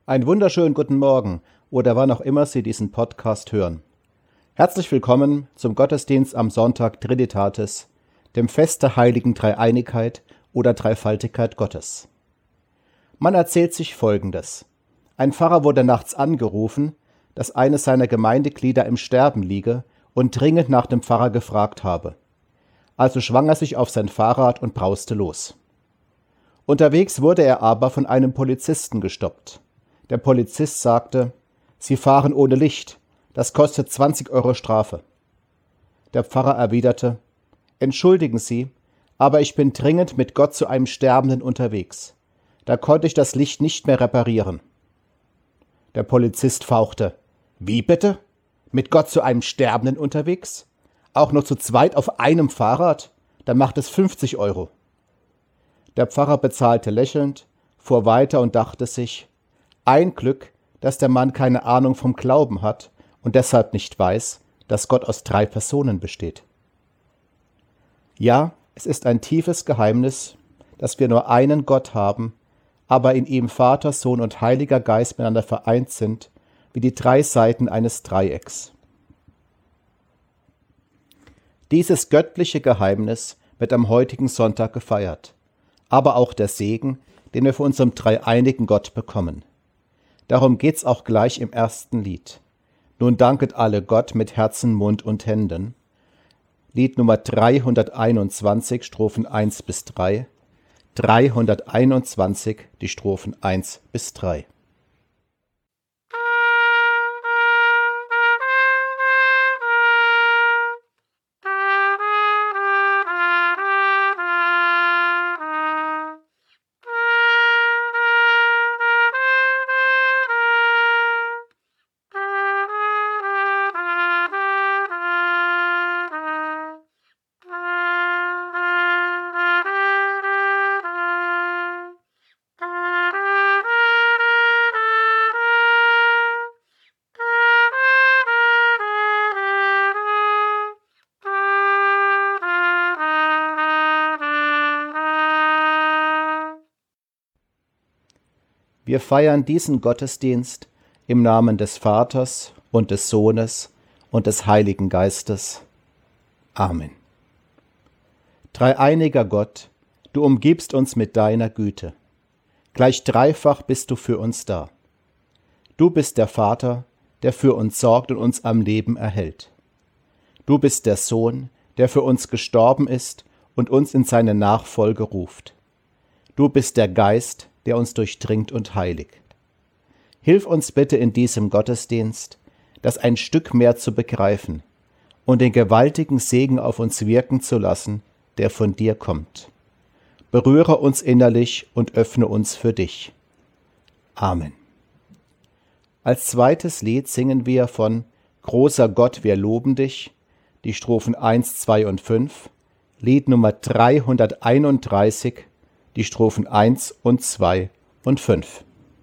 Einen wunderschönen guten Morgen oder wann auch immer Sie diesen Podcast hören. Herzlich willkommen zum Gottesdienst am Sonntag Trinitatis, dem Fest der heiligen Dreieinigkeit oder Dreifaltigkeit Gottes. Man erzählt sich Folgendes. Ein Pfarrer wurde nachts angerufen, dass eines seiner Gemeindeglieder im Sterben liege und dringend nach dem Pfarrer gefragt habe. Also schwang er sich auf sein Fahrrad und brauste los. Unterwegs wurde er aber von einem Polizisten gestoppt. Der Polizist sagte: „Sie fahren ohne Licht, das kostet 20 Euro Strafe." Der Pfarrer erwiderte: „Entschuldigen Sie, aber ich bin dringend mit Gott zu einem Sterbenden unterwegs. Da konnte ich das Licht nicht mehr reparieren." Der Polizist fauchte: „Wie bitte? Mit Gott zu einem Sterbenden unterwegs? Auch nur zu zweit auf einem Fahrrad? Dann macht es 50 Euro." Der Pfarrer bezahlte lächelnd, fuhr weiter und dachte sich: Ein Glück, dass der Mann keine Ahnung vom Glauben hat und deshalb nicht weiß, dass Gott aus 3 Personen besteht. Ja, es ist ein tiefes Geheimnis, dass wir nur einen Gott haben, aber in ihm Vater, Sohn und Heiliger Geist miteinander vereint sind, wie die 3 Seiten eines Dreiecks. Dieses göttliche Geheimnis wird am heutigen Sonntag gefeiert, aber auch der Segen, den wir von unserem dreieinigen Gott bekommen. Darum geht's auch gleich im ersten Lied. Nun danket alle Gott mit Herzen, Mund und Händen. Lied Nummer 321, Strophen 1 bis 3. 321, die Strophen 1 bis 3. Wir feiern diesen Gottesdienst im Namen des Vaters und des Sohnes und des Heiligen Geistes. Amen. Dreieiniger Gott, du umgibst uns mit deiner Güte. Gleich dreifach bist du für uns da. Du bist der Vater, der für uns sorgt und uns am Leben erhält. Du bist der Sohn, der für uns gestorben ist und uns in seine Nachfolge ruft. Du bist der Geist, der uns durchdringt und heiligt. Hilf uns bitte in diesem Gottesdienst, das ein Stück mehr zu begreifen und den gewaltigen Segen auf uns wirken zu lassen, der von dir kommt. Berühre uns innerlich und öffne uns für dich. Amen. Als zweites Lied singen wir von Großer Gott, wir loben dich, die Strophen 1, 2 und 5, Lied Nummer 331, die Strophen 1 und 2 und 5.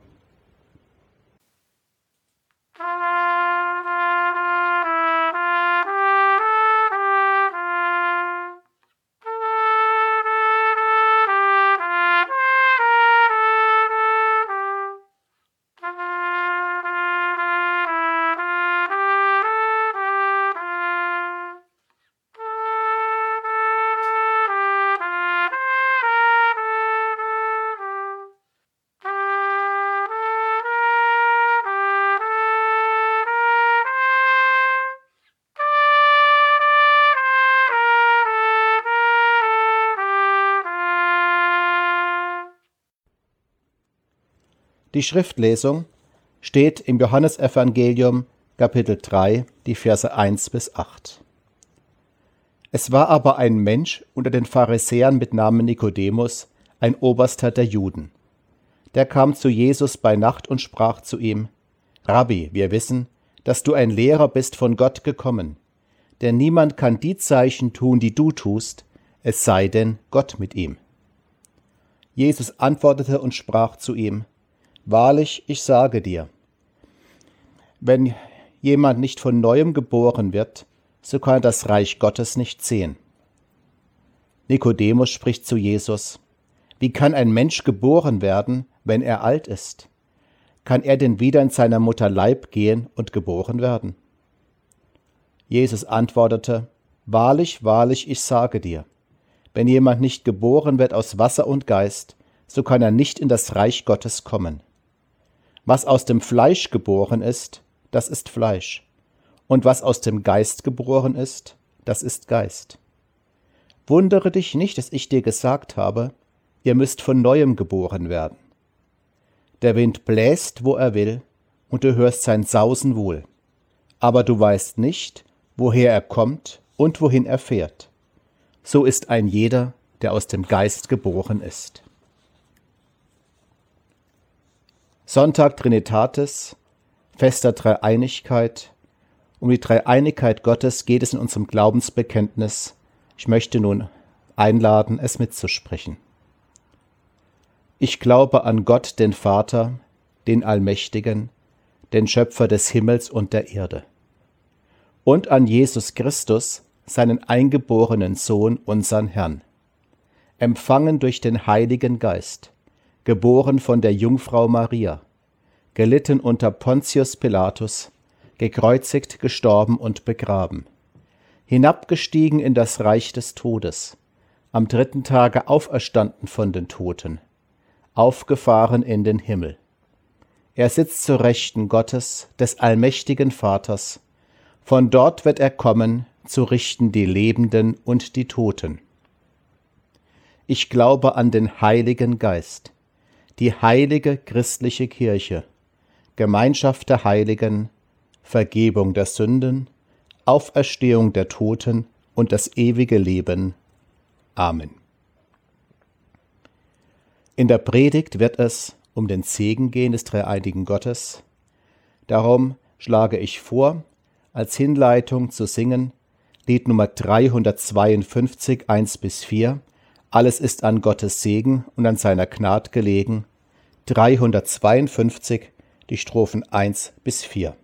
Die Schriftlesung steht im Johannesevangelium, Kapitel 3, die Verse 1 bis 8. Es war aber ein Mensch unter den Pharisäern mit Namen Nikodemus, ein Oberster der Juden. Der kam zu Jesus bei Nacht und sprach zu ihm: Rabbi, wir wissen, dass du ein Lehrer bist von Gott gekommen, denn niemand kann die Zeichen tun, die du tust, es sei denn Gott mit ihm. Jesus antwortete und sprach zu ihm: Wahrlich, ich sage dir, wenn jemand nicht von Neuem geboren wird, so kann er das Reich Gottes nicht sehen. Nikodemus spricht zu Jesus: Wie kann ein Mensch geboren werden, wenn er alt ist? kann er denn wieder in seiner Mutter Leib gehen und geboren werden? Jesus antwortete, Wahrlich, wahrlich, ich sage dir, wenn jemand nicht geboren wird aus Wasser und Geist, so kann er nicht in das Reich Gottes kommen. Was aus dem Fleisch geboren ist, das ist Fleisch, und was aus dem Geist geboren ist, das ist Geist. Wundere dich nicht, dass ich dir gesagt habe, ihr müsst von Neuem geboren werden. Der Wind bläst, wo er will, und du hörst sein Sausen wohl, aber du weißt nicht, woher er kommt und wohin er fährt. So ist ein jeder, der aus dem Geist geboren ist. Sonntag Trinitatis, Fest der Dreieinigkeit. Um die Dreieinigkeit Gottes geht es in unserem Glaubensbekenntnis. Ich möchte nun einladen, es mitzusprechen. Ich glaube an Gott, den Vater, den Allmächtigen, den Schöpfer des Himmels und der Erde, und an Jesus Christus, seinen eingeborenen Sohn, unseren Herrn, empfangen durch den Heiligen Geist, geboren von der Jungfrau Maria, gelitten unter Pontius Pilatus, gekreuzigt, gestorben und begraben, hinabgestiegen in das Reich des Todes, am dritten Tage auferstanden von den Toten, aufgefahren in den Himmel. Er sitzt zur Rechten Gottes, des allmächtigen Vaters. Von dort wird er kommen, zu richten die Lebenden und die Toten. Ich glaube an den Heiligen Geist, die heilige christliche Kirche, Gemeinschaft der Heiligen, Vergebung der Sünden, Auferstehung der Toten und das ewige Leben. Amen. In der Predigt wird es um den Segen gehen des dreieinigen Gottes. Darum schlage ich vor, als Hinleitung zu singen, Lied Nummer 352, 1-4, Alles ist an Gottes Segen und an seiner Gnad gelegen, 352, die Strophen 1-4.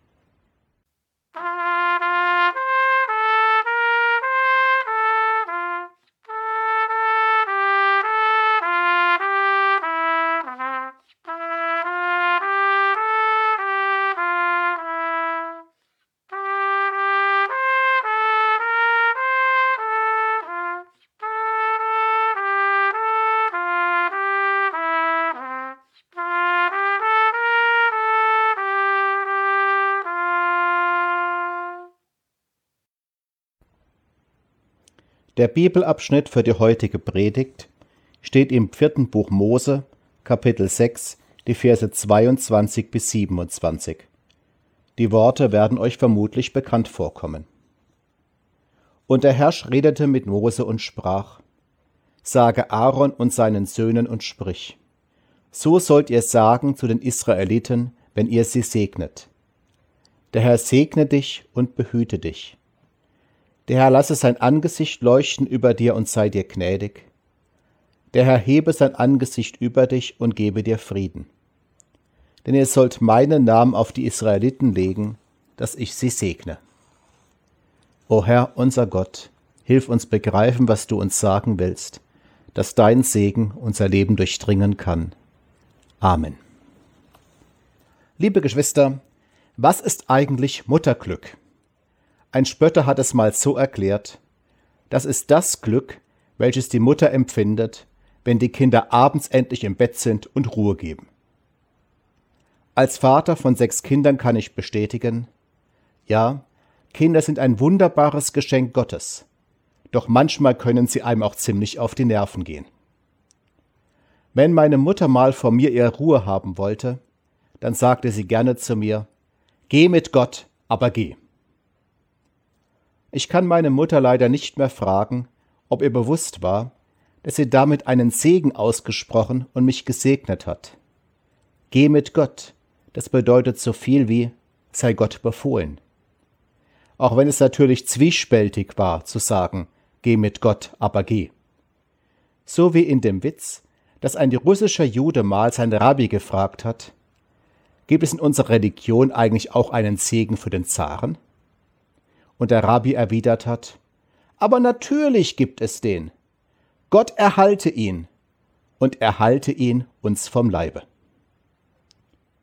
Der Bibelabschnitt für die heutige Predigt steht im 4. Buch Mose, Kapitel 6, die Verse 22-27. Die Worte werden euch vermutlich bekannt vorkommen. Und der Herr redete mit Mose und sprach: Sage Aaron und seinen Söhnen und sprich: So sollt ihr sagen zu den Israeliten, wenn ihr sie segnet. Der Herr segne dich und behüte dich. Der Herr lasse sein Angesicht leuchten über dir und sei dir gnädig. Der Herr hebe sein Angesicht über dich und gebe dir Frieden. Denn ihr sollt meinen Namen auf die Israeliten legen, dass ich sie segne. O Herr, unser Gott, hilf uns begreifen, was du uns sagen willst, dass dein Segen unser Leben durchdringen kann. Amen. Liebe Geschwister, was ist eigentlich Mutterglück? Ein Spötter hat es mal so erklärt: Das ist das Glück, welches die Mutter empfindet, wenn die Kinder abends endlich im Bett sind und Ruhe geben. Als Vater von 6 Kindern kann ich bestätigen: Ja, Kinder sind ein wunderbares Geschenk Gottes, doch manchmal können sie einem auch ziemlich auf die Nerven gehen. Wenn meine Mutter mal vor mir ihre Ruhe haben wollte, dann sagte sie gerne zu mir: Geh mit Gott, aber geh. Ich kann meine Mutter leider nicht mehr fragen, ob ihr bewusst war, dass sie damit einen Segen ausgesprochen und mich gesegnet hat. Geh mit Gott, das bedeutet so viel wie: sei Gott befohlen. Auch wenn es natürlich zwiespältig war, zu sagen: geh mit Gott, aber geh. So wie in dem Witz, dass ein russischer Jude mal seinen Rabbi gefragt hat: Gibt es in unserer Religion eigentlich auch einen Segen für den Zaren? Und der Rabbi erwidert hat: Aber natürlich gibt es den. Gott erhalte ihn und erhalte ihn uns vom Leibe.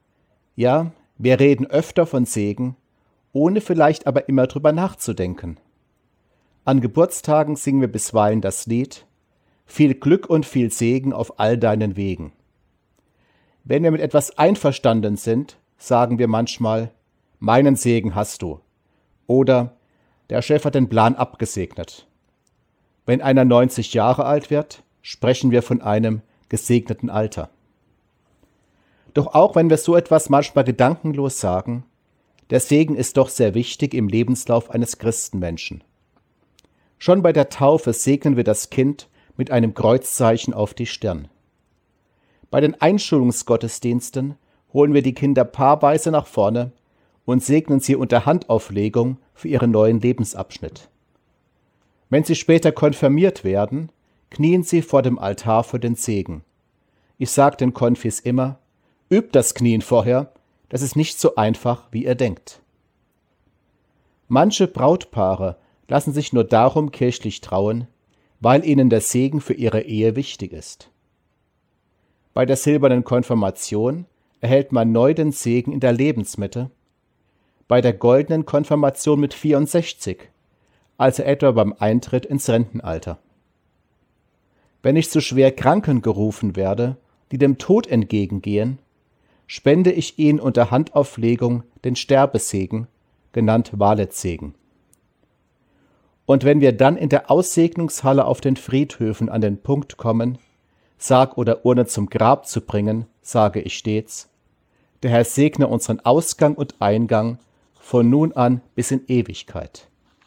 Ja, wir reden öfter von Segen, ohne vielleicht aber immer drüber nachzudenken. An Geburtstagen singen wir bisweilen das Lied »Viel Glück und viel Segen auf all deinen Wegen«. Wenn wir mit etwas einverstanden sind, sagen wir manchmal »Meinen Segen hast du« oder »Der Chef hat den Plan abgesegnet«. Wenn einer 90 Jahre alt wird, sprechen wir von einem gesegneten Alter. Doch auch wenn wir so etwas manchmal gedankenlos sagen, der Segen ist doch sehr wichtig im Lebenslauf eines Christenmenschen. Schon bei der Taufe segnen wir das Kind mit einem Kreuzzeichen auf die Stirn. Bei den Einschulungsgottesdiensten holen wir die Kinder paarweise nach vorne und segnen sie unter Handauflegung für ihren neuen Lebensabschnitt. Wenn sie später konfirmiert werden, knien sie vor dem Altar für den Segen. Ich sage den Konfis immer, übt das Knien vorher, das ist nicht so einfach, wie ihr denkt. Manche Brautpaare lassen sich nur darum kirchlich trauen, weil ihnen der Segen für ihre Ehe wichtig ist. Bei der silbernen Konfirmation erhält man neu den Segen in der Lebensmitte, bei der goldenen Konfirmation mit 64, also etwa beim Eintritt ins Rentenalter. Wenn ich zu schwer Kranken gerufen werde, die dem Tod entgegengehen, spende ich ihnen unter Handauflegung den Sterbesegen, genannt Valet-Segen. Und wenn wir dann in der Aussegnungshalle auf den Friedhöfen an den Punkt kommen, Sarg oder Urne zum Grab zu bringen, sage ich stets, der Herr segne unseren Ausgang und Eingang von nun an bis in Ewigkeit.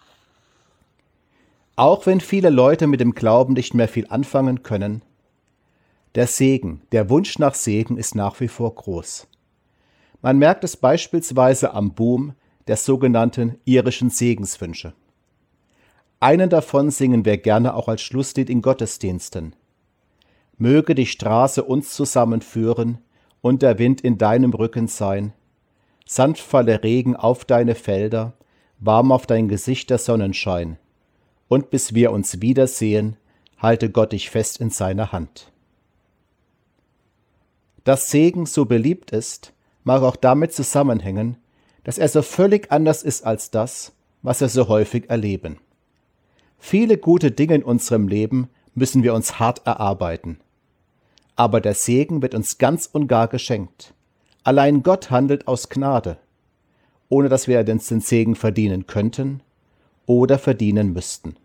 Auch wenn viele Leute mit dem Glauben nicht mehr viel anfangen können, der Segen, der Wunsch nach Segen ist nach wie vor groß. Man merkt es beispielsweise am Boom der sogenannten irischen Segenswünsche. Einen davon singen wir gerne auch als Schlusslied in Gottesdiensten. Möge die Straße uns zusammenführen und der Wind in deinem Rücken sein, sanft falle Regen auf deine Felder, warm auf dein Gesicht der Sonnenschein, und bis wir uns wiedersehen, halte Gott dich fest in seiner Hand. Dass Segen so beliebt ist, mag auch damit zusammenhängen, dass er so völlig anders ist als das, was wir so häufig erleben. Viele gute Dinge in unserem Leben müssen wir uns hart erarbeiten. Aber der Segen wird uns ganz und gar geschenkt. Allein Gott handelt aus Gnade, ohne dass wir den Segen verdienen könnten oder verdienen müssten.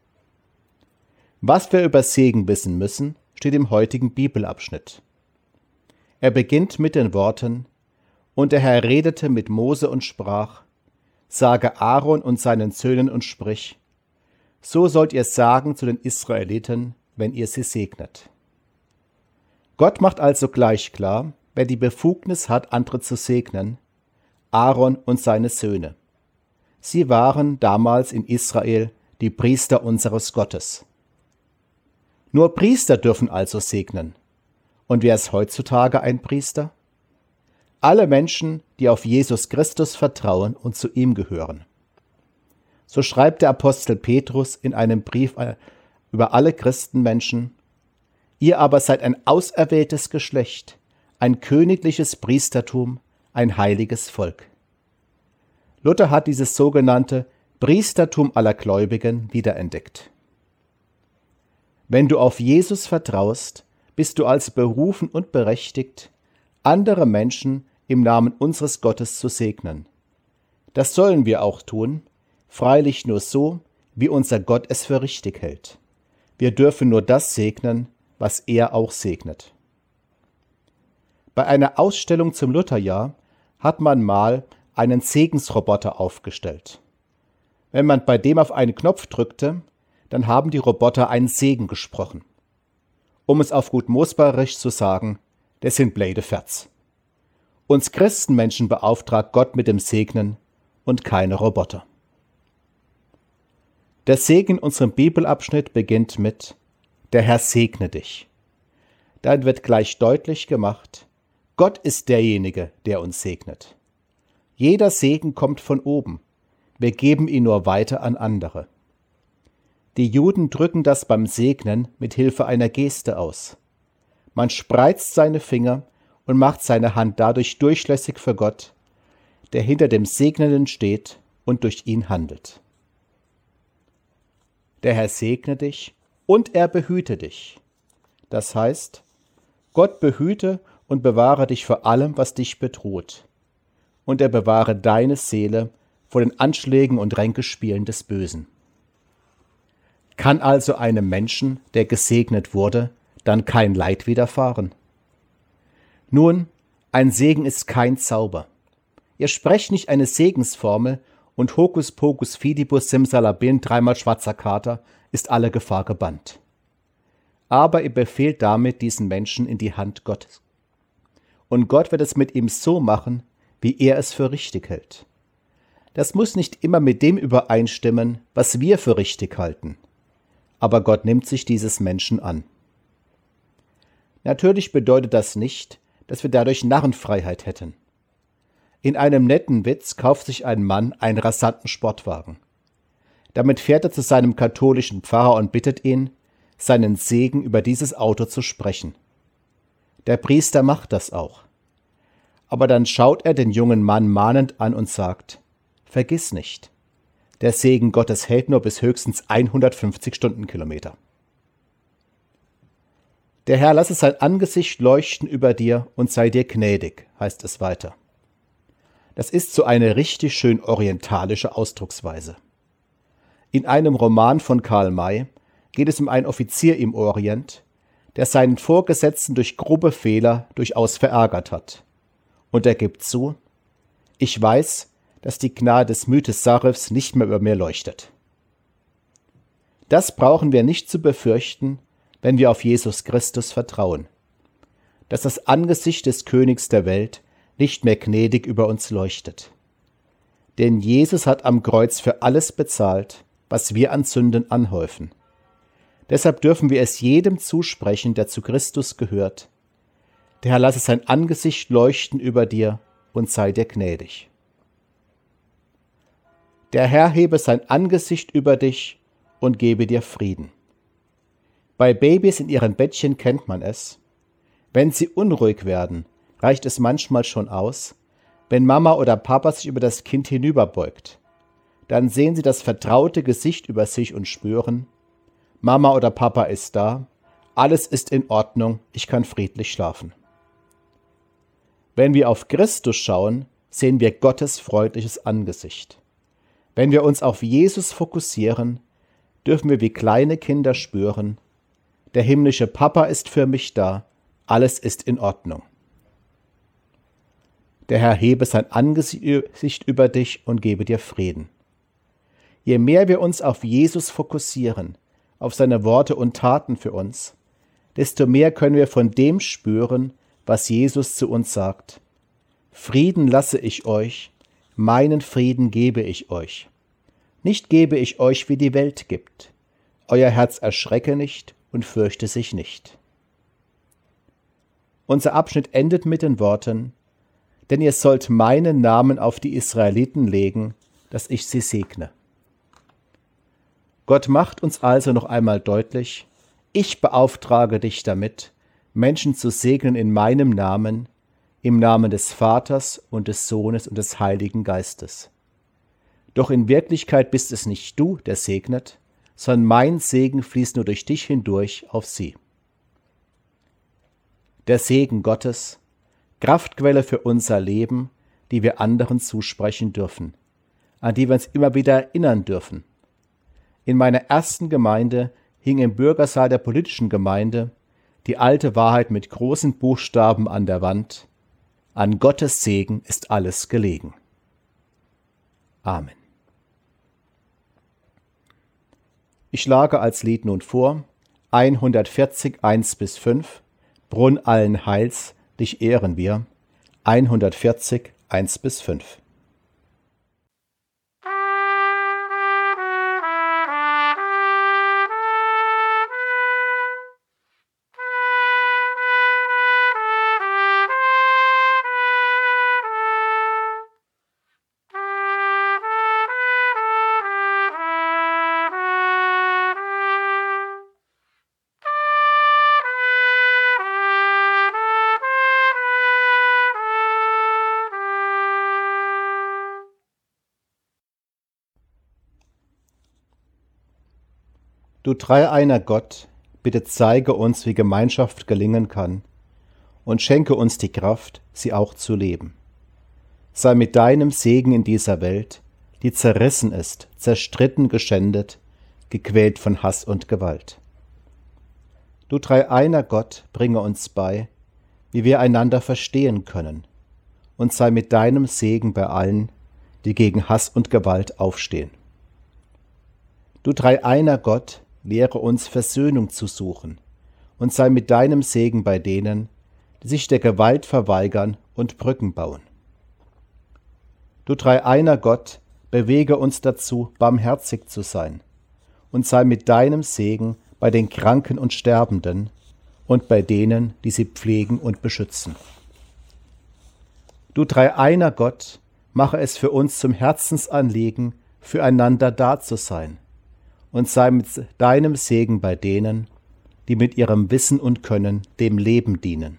Was wir über Segen wissen müssen, steht im heutigen Bibelabschnitt. Er beginnt mit den Worten: Und der Herr redete mit Mose und sprach: Sage Aaron und seinen Söhnen und sprich: So sollt ihr sagen zu den Israeliten, wenn ihr sie segnet. Gott macht also gleich klar, wer die Befugnis hat, andere zu segnen: Aaron und seine Söhne. Sie waren damals in Israel die Priester unseres Gottes. Nur Priester dürfen also segnen. Und wer ist heutzutage ein Priester? Alle Menschen, die auf Jesus Christus vertrauen und zu ihm gehören. So schreibt der Apostel Petrus in einem Brief über alle Christenmenschen: Ihr aber seid ein auserwähltes Geschlecht, ein königliches Priestertum, ein heiliges Volk. Luther hat dieses sogenannte Priestertum aller Gläubigen wiederentdeckt. Wenn du auf Jesus vertraust, bist du als berufen und berechtigt, andere Menschen im Namen unseres Gottes zu segnen. Das sollen wir auch tun, freilich nur so, wie unser Gott es für richtig hält. Wir dürfen nur das segnen, was er auch segnet. Bei einer Ausstellung zum Lutherjahr hat man mal einen Segensroboter aufgestellt. Wenn man bei dem auf einen Knopf drückte, dann haben die Roboter einen Segen gesprochen. Um es auf gut Mosbacherisch zu sagen, das sind blöde Ferz. Uns Christenmenschen beauftragt Gott mit dem Segnen und keine Roboter. Der Segen in unserem Bibelabschnitt beginnt mit: Der Herr segne dich. Dann wird gleich deutlich gemacht: Gott ist derjenige, der uns segnet. Jeder Segen kommt von oben. Wir geben ihn nur weiter an andere. Die Juden drücken das beim Segnen mit Hilfe einer Geste aus. Man spreizt seine Finger und macht seine Hand dadurch durchlässig für Gott, der hinter dem Segnenden steht und durch ihn handelt. Der Herr segne dich und er behüte dich. Das heißt, Gott behüte und bewahre dich vor allem, was dich bedroht. Und er bewahre deine Seele vor den Anschlägen und Ränkespielen des Bösen. Kann also einem Menschen, der gesegnet wurde, dann kein Leid widerfahren? Nun, ein Segen ist kein Zauber. Ihr sprecht nicht eine Segensformel und Hokuspokus Fidibus Simsalabim, dreimal schwarzer Kater, ist alle Gefahr gebannt. Aber ihr befehlt damit diesen Menschen in die Hand Gottes. Und Gott wird es mit ihm so machen, wie er es für richtig hält. Das muss nicht immer mit dem übereinstimmen, was wir für richtig halten. Aber Gott nimmt sich dieses Menschen an. Natürlich bedeutet das nicht, dass wir dadurch Narrenfreiheit hätten. In einem netten Witz kauft sich ein Mann einen rasanten Sportwagen. Damit fährt er zu seinem katholischen Pfarrer und bittet ihn, seinen Segen über dieses Auto zu sprechen. Der Priester macht das auch. Aber dann schaut er den jungen Mann mahnend an und sagt: Vergiss nicht, der Segen Gottes hält nur bis höchstens 150 Stundenkilometer. Der Herr lasse sein Angesicht leuchten über dir und sei dir gnädig, heißt es weiter. Das ist so eine richtig schön orientalische Ausdrucksweise. In einem Roman von Karl May geht es um einen Offizier im Orient, der seinen Vorgesetzten durch grobe Fehler durchaus verärgert hat. Und er gibt zu: Ich weiß, dass die Gnade des Mütesarefs nicht mehr über mir leuchtet. Das brauchen wir nicht zu befürchten, wenn wir auf Jesus Christus vertrauen, dass das Angesicht des Königs der Welt nicht mehr gnädig über uns leuchtet. Denn Jesus hat am Kreuz für alles bezahlt, was wir an Sünden anhäufen. Deshalb dürfen wir es jedem zusprechen, der zu Christus gehört: Der Herr lasse sein Angesicht leuchten über dir und sei dir gnädig. Der Herr hebe sein Angesicht über dich und gebe dir Frieden. Bei Babys in ihren Bettchen kennt man es. Wenn sie unruhig werden, reicht es manchmal schon aus, wenn Mama oder Papa sich über das Kind hinüberbeugt. Dann sehen sie das vertraute Gesicht über sich und spüren: Mama oder Papa ist da, alles ist in Ordnung, ich kann friedlich schlafen. Wenn wir auf Christus schauen, sehen wir Gottes freundliches Angesicht. Wenn wir uns auf Jesus fokussieren, dürfen wir wie kleine Kinder spüren: Der himmlische Papa ist für mich da, alles ist in Ordnung. Der Herr hebe sein Angesicht über dich und gebe dir Frieden. Je mehr wir uns auf Jesus fokussieren, auf seine Worte und Taten für uns, desto mehr können wir von dem spüren, was Jesus zu uns sagt. Frieden lasse ich euch, meinen Frieden gebe ich euch. Nicht gebe ich euch, wie die Welt gibt. Euer Herz erschrecke nicht und fürchte sich nicht. Unser Abschnitt endet mit den Worten: Denn ihr sollt meinen Namen auf die Israeliten legen, dass ich sie segne. Gott macht uns also noch einmal deutlich: Ich beauftrage dich damit, Menschen zu segnen in meinem Namen, im Namen des Vaters und des Sohnes und des Heiligen Geistes. Doch in Wirklichkeit bist es nicht du, der segnet, sondern mein Segen fließt nur durch dich hindurch auf sie. Der Segen Gottes, Kraftquelle für unser Leben, die wir anderen zusprechen dürfen, an die wir uns immer wieder erinnern dürfen. In meiner ersten Gemeinde hing im Bürgersaal der politischen Gemeinde die alte Wahrheit mit großen Buchstaben an der Wand: An Gottes Segen ist alles gelegen. Amen. Ich schlage als Lied nun vor 140, 1-5, Brunn allen Heils, dich ehren wir, 140, 1-5. Du dreieiner Gott, bitte zeige uns, wie Gemeinschaft gelingen kann, und schenke uns die Kraft, sie auch zu leben. Sei mit deinem Segen in dieser Welt, die zerrissen ist, zerstritten, geschändet, gequält von Hass und Gewalt. Du dreieiner Gott, bringe uns bei, wie wir einander verstehen können, und sei mit deinem Segen bei allen, die gegen Hass und Gewalt aufstehen. Du dreieiner Gott, lehre uns Versöhnung zu suchen, und sei mit deinem Segen bei denen, die sich der Gewalt verweigern und Brücken bauen. Du dreieiner Gott, bewege uns dazu, barmherzig zu sein, und sei mit deinem Segen bei den Kranken und Sterbenden und bei denen, die sie pflegen und beschützen. Du dreieiner Gott, mache es für uns zum Herzensanliegen, füreinander da zu sein, und sei mit deinem Segen bei denen, die mit ihrem Wissen und Können dem Leben dienen.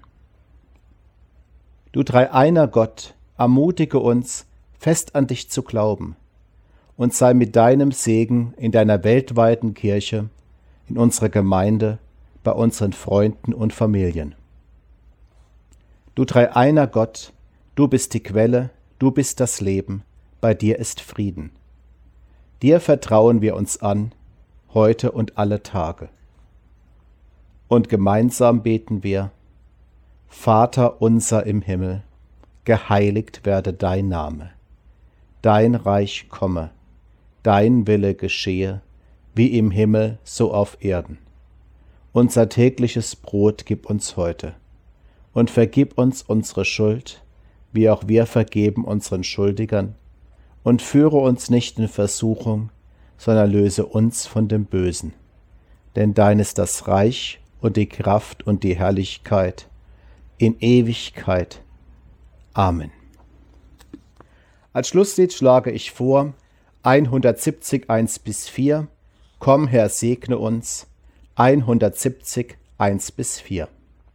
Du dreieiner Gott, ermutige uns, fest an dich zu glauben, und sei mit deinem Segen in deiner weltweiten Kirche, in unserer Gemeinde, bei unseren Freunden und Familien. Du dreieiner Gott, du bist die Quelle, du bist das Leben, bei dir ist Frieden. Dir vertrauen wir uns an, heute und alle Tage. Und gemeinsam beten wir: Vater unser im Himmel, geheiligt werde dein Name. Dein Reich komme, dein Wille geschehe, wie im Himmel so auf Erden. Unser tägliches Brot gib uns heute, und vergib uns unsere Schuld, wie auch wir vergeben unseren Schuldigern, und führe uns nicht in Versuchung, sondern löse uns von dem Bösen. Denn dein ist das Reich und die Kraft und die Herrlichkeit in Ewigkeit. Amen. Als Schlusslied schlage ich vor 170, 1-4, Komm, Herr, segne uns, 170, 1-4.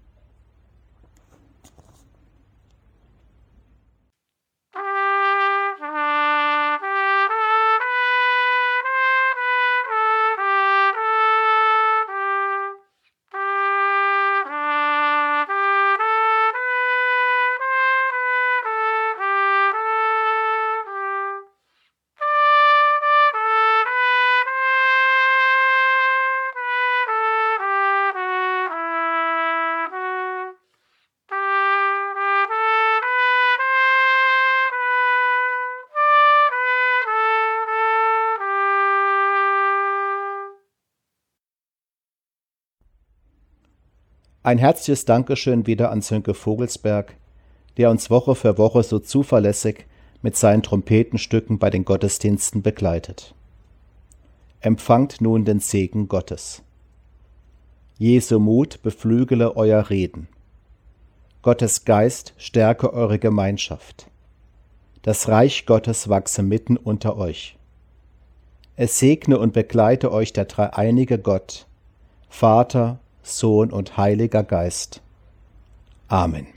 Ein herzliches Dankeschön wieder an Sönke Vogelsberg, der uns Woche für Woche so zuverlässig mit seinen Trompetenstücken bei den Gottesdiensten begleitet. Empfangt nun den Segen Gottes. Jesu Mut beflügele euer Reden. Gottes Geist stärke eure Gemeinschaft. Das Reich Gottes wachse mitten unter euch. Es segne und begleite euch der dreieinige Gott, Vater, Sohn und Heiliger Geist. Amen.